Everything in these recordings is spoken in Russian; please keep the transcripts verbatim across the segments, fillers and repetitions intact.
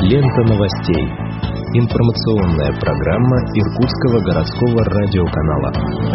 Лента новостей. Информационная программа Иркутского городского радиоканала.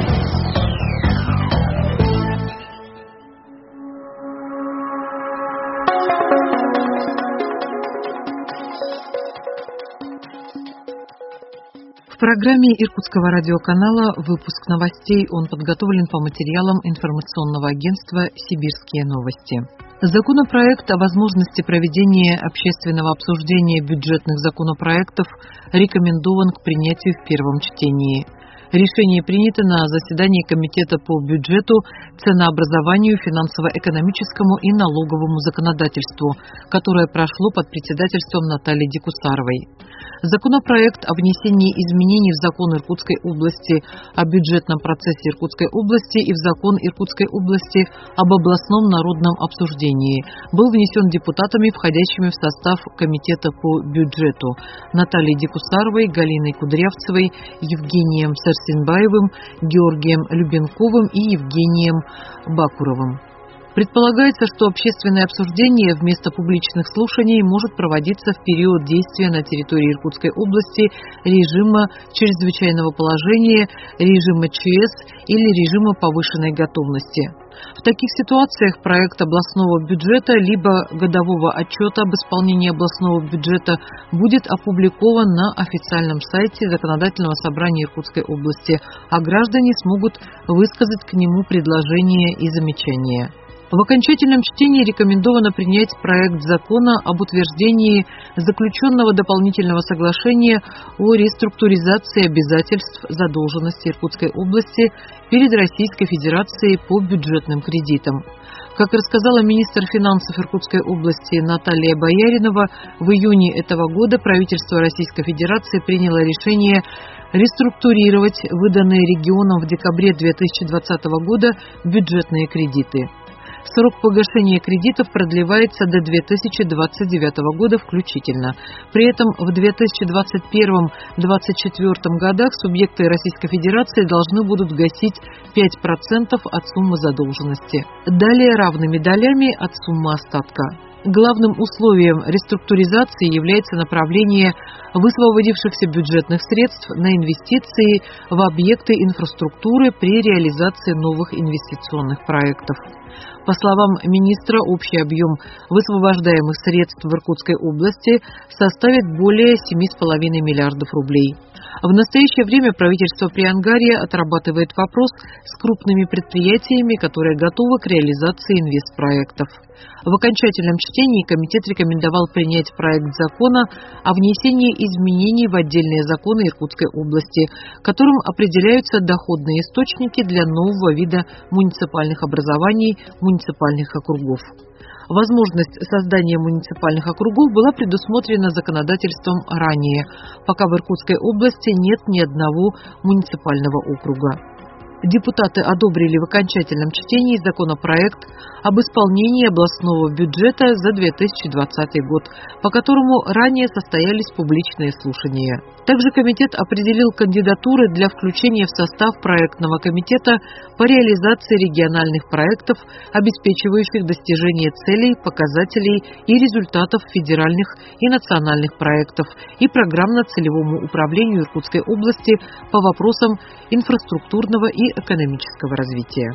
В программе Иркутского радиоканала выпуск новостей. Он подготовлен по материалам информационного агентства «Сибирские новости». Законопроект о возможности проведения общественного обсуждения бюджетных законопроектов рекомендован к принятию в первом чтении. Решение принято на заседании Комитета по бюджету, ценообразованию, финансово-экономическому и налоговому законодательству, которое прошло под председательством Натальи Дикусаровой. Законопроект о внесении изменений в закон Иркутской области о бюджетном процессе Иркутской области и в закон Иркутской области об областном народном обсуждении был внесен депутатами, входящими в состав Комитета по бюджету Натальей Дикусаровой, Галиной Кудрявцевой, Евгением Сарсенбаевым, Георгием Любенковым и Евгением Бакуровым. Предполагается, что общественное обсуждение вместо публичных слушаний может проводиться в период действия на территории Иркутской области режима чрезвычайного положения, режима ЧС или режима повышенной готовности. В таких ситуациях проект областного бюджета либо годового отчета об исполнении областного бюджета будет опубликован на официальном сайте Законодательного собрания Иркутской области, а граждане смогут высказать к нему предложения и замечания. В окончательном чтении рекомендовано принять проект закона об утверждении заключенного дополнительного соглашения о реструктуризации обязательств задолженности Иркутской области перед Российской Федерацией по бюджетным кредитам. Как рассказала министр финансов Иркутской области Наталья Бояринова, в июне этого года правительство Российской Федерации приняло решение реструктурировать выданные регионам в декабре две тысячи двадцатого года бюджетные кредиты. Срок погашения кредитов продлевается до две тысячи двадцать девятого года включительно. При этом в две тысячи двадцать первом — две тысячи двадцать четвёртом годах субъекты Российской Федерации должны будут гасить пять процентов от суммы задолженности. Далее равными долями от суммы остатка. Главным условием реструктуризации является направление высвободившихся бюджетных средств на инвестиции в объекты инфраструктуры при реализации новых инвестиционных проектов. По словам министра, общий объем высвобождаемых средств в Иркутской области составит более семи с половиной миллиардов рублей. В настоящее время правительство Приангарья отрабатывает вопрос с крупными предприятиями, которые готовы к реализации инвестпроектов. В окончательном чтении комитет рекомендовал принять проект закона о внесении изменений в отдельные законы Иркутской области, которым определяются доходные источники для нового вида муниципальных образований – муниципальных округов. Возможность создания муниципальных округов была предусмотрена законодательством ранее, пока в Иркутской области нет ни одного муниципального округа. Депутаты одобрили в окончательном чтении законопроект об исполнении областного бюджета за две тысячи двадцатый год, по которому ранее состоялись публичные слушания. Также комитет определил кандидатуры для включения в состав проектного комитета по реализации региональных проектов, обеспечивающих достижение целей, показателей и результатов федеральных и национальных проектов и программно-целевому управлению Иркутской области по вопросам инфраструктурного и экономического развития.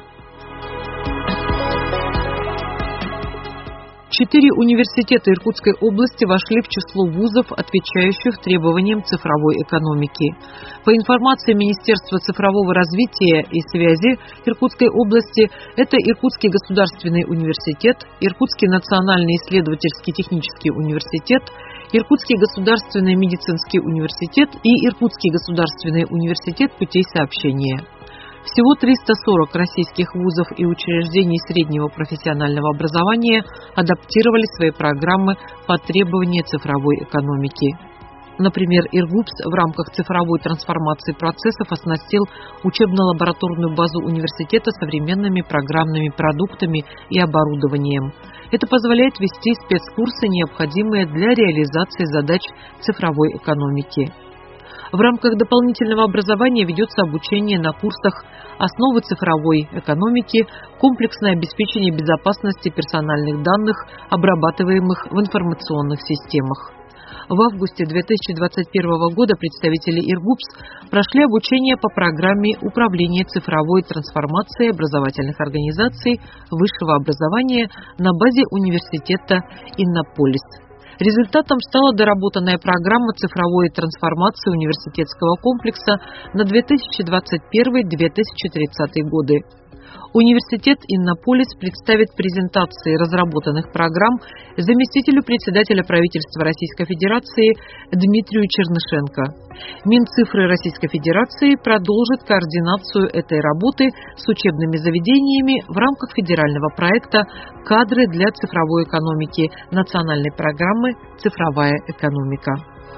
Четыре университета Иркутской области вошли в число вузов, отвечающих требованиям цифровой экономики. По информации Министерства цифрового развития и связи Иркутской области, это Иркутский государственный университет, Иркутский национальный исследовательский технический университет, Иркутский государственный медицинский университет и Иркутский государственный университет путей сообщения. Всего триста сорок российских вузов и учреждений среднего профессионального образования адаптировали свои программы под требования цифровой экономики. Например, Иргупс в рамках цифровой трансформации процессов оснастил учебно-лабораторную базу университета современными программными продуктами и оборудованием. Это позволяет вести спецкурсы, необходимые для реализации задач цифровой экономики. В рамках дополнительного образования ведется обучение на курсах «Основы цифровой экономики», «Комплексное обеспечение безопасности персональных данных, обрабатываемых в информационных системах». В августе две тысячи двадцать первого года представители ИРГУПС прошли обучение по программе управления цифровой трансформацией образовательных организаций высшего образования на базе университета Иннополис. Результатом стала доработанная программа цифровой трансформации университетского комплекса на две тысячи двадцать первый — две тысячи тридцатый годы. Университет Иннополис представит презентации разработанных программ заместителю председателя правительства Российской Федерации Дмитрию Чернышенко. Минцифры Российской Федерации продолжит координацию этой работы с учебными заведениями в рамках федерального проекта «Кадры для цифровой экономики» национальной программы «Цифровая экономика».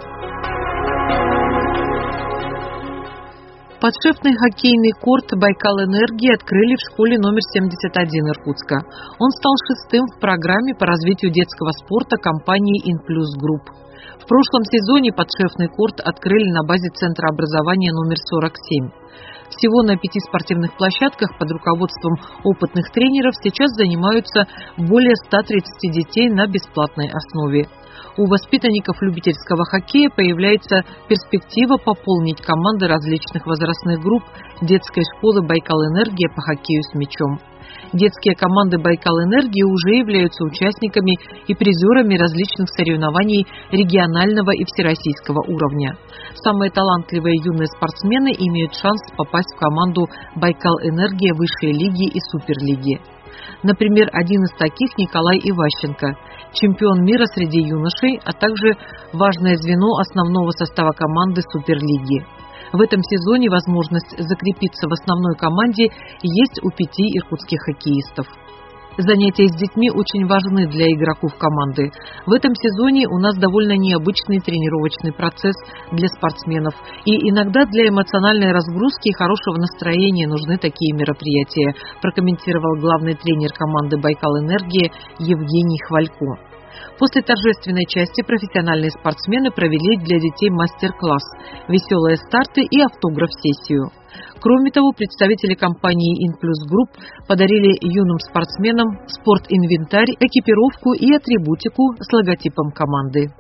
Подшефный хоккейный корт «Байкал-Энергии» открыли в школе номер семьдесят один Иркутска. Он стал шестым в программе по развитию детского спорта компании «Инплюс Групп». В прошлом сезоне подшефный корт открыли на базе Центра образования номер сорок семь. Всего на пяти спортивных площадках под руководством опытных тренеров сейчас занимаются более ста тридцати детей на бесплатной основе. У воспитанников любительского хоккея появляется перспектива пополнить команды различных возрастных групп детской школы «Байкал-Энергия» по хоккею с мячом. Детские команды «Байкал-Энергии» уже являются участниками и призерами различных соревнований регионального и всероссийского уровня. Самые талантливые юные спортсмены имеют шанс попасть в команду «Байкал-Энергия» высшей лиги и суперлиги. Например, один из таких – Николай Иващенко, чемпион мира среди юношей, а также важное звено основного состава команды Суперлиги. В этом сезоне возможность закрепиться в основной команде есть у пяти иркутских хоккеистов. Занятия с детьми очень важны для игроков команды. В этом сезоне у нас довольно необычный тренировочный процесс для спортсменов. И иногда для эмоциональной разгрузки и хорошего настроения нужны такие мероприятия, прокомментировал главный тренер команды «Байкал-Энергия» Евгений Хвалько. После торжественной части профессиональные спортсмены провели для детей мастер-класс, веселые старты и автограф-сессию. Кроме того, представители компании «Инплюс Групп» подарили юным спортсменам спортинвентарь, экипировку и атрибутику с логотипом команды.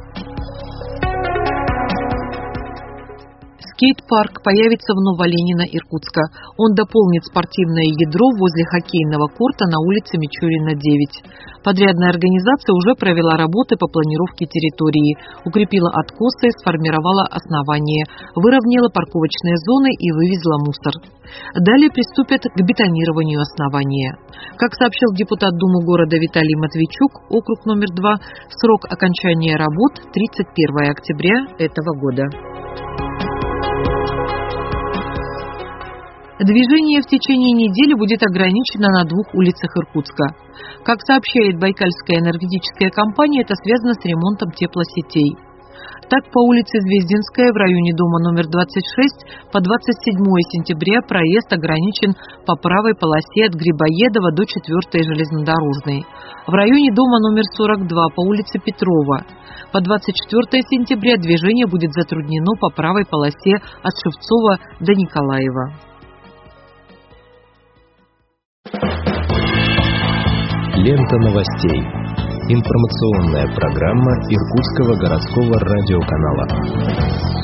Скейт-парк появится в Новоленино, Иркутска. Он дополнит спортивное ядро возле хоккейного корта на улице Мичурина, девять. Подрядная организация уже провела работы по планировке территории, укрепила откосы, сформировала основание, выровняла парковочные зоны и вывезла мусор. Далее приступят к бетонированию основания. Как сообщил депутат Думы города Виталий Матвейчук, округ номер два, срок окончания работ – тридцать первое октября этого года. Движение в течение недели будет ограничено на двух улицах Иркутска. Как сообщает Байкальская энергетическая компания, это связано с ремонтом теплосетей. Так, по улице Звездинская в районе дома номер двадцать шесть по двадцать седьмое сентября проезд ограничен по правой полосе от Грибоедова до четвёртой железнодорожной. В районе дома номер сорок два по улице Петрова по двадцать четвёртое сентября движение будет затруднено по правой полосе от Шевцова до Николаева. Лента новостей. Информационная программа Иркутского городского радиоканала.